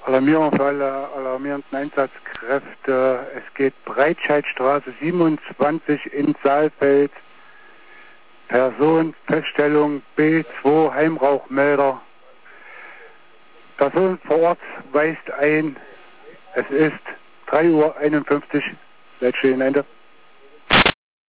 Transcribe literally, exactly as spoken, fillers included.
Alarmierung für alle alarmierenden Einsatzkräfte. Es geht Breitscheidstraße siebenundzwanzig in Saalfeld. Person, Feststellung B zwei, Heimrauchmelder. Person vor Ort weist ein, es ist drei Uhr einundfünfzig. Leitstellen Ende.